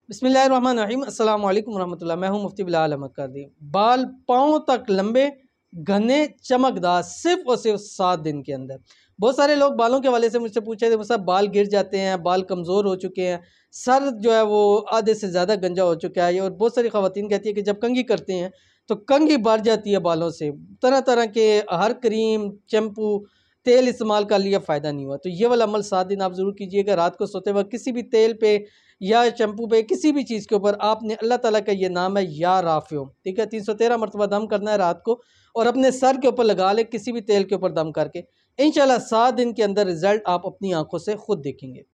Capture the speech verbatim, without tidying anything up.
बिस्मिल्लाहिर्रहमानिर्रहीम अस्सलाम वालेकुम रहमतुल्लाह। मैं हूं मुफ्ती बिलाल अहमद कादरी। बाल पाँव तक लंबे, घने, चमकदार सिर्फ और सिर्फ सात दिन के अंदर। बहुत सारे लोग बालों के हवाले से मुझसे पूछे थे, मुझसे बाल गिर जाते हैं, बाल कमज़ोर हो चुके हैं, सर जो है वो आधे से ज़्यादा गंजा हो चुका है। और बहुत सारी ख़वातीन कहती है कि जब कंघी करते हैं तो कंघी बढ़ जाती है बालों से। तरह तरह के हर क्रीम, शैम्पू, तेल इस्तेमाल कर लिया, फ़ायदा नहीं हुआ। तो ये वाला अमल सात दिन आप ज़रूर कीजिएगा। रात को सोते वक्त किसी भी तेल पे या शैम्पू पे, किसी भी चीज़ के ऊपर आपने अल्लाह ताला का ये नाम है या राफ़ियो, ठीक है, तीन सौ तेरह मरतबा दम करना है रात को और अपने सर के ऊपर लगा ले, किसी भी तेल के ऊपर दम करके। इंशाल्लाह सात दिन के अंदर रिज़ल्ट आप अपनी आंखों से खुद देखेंगे।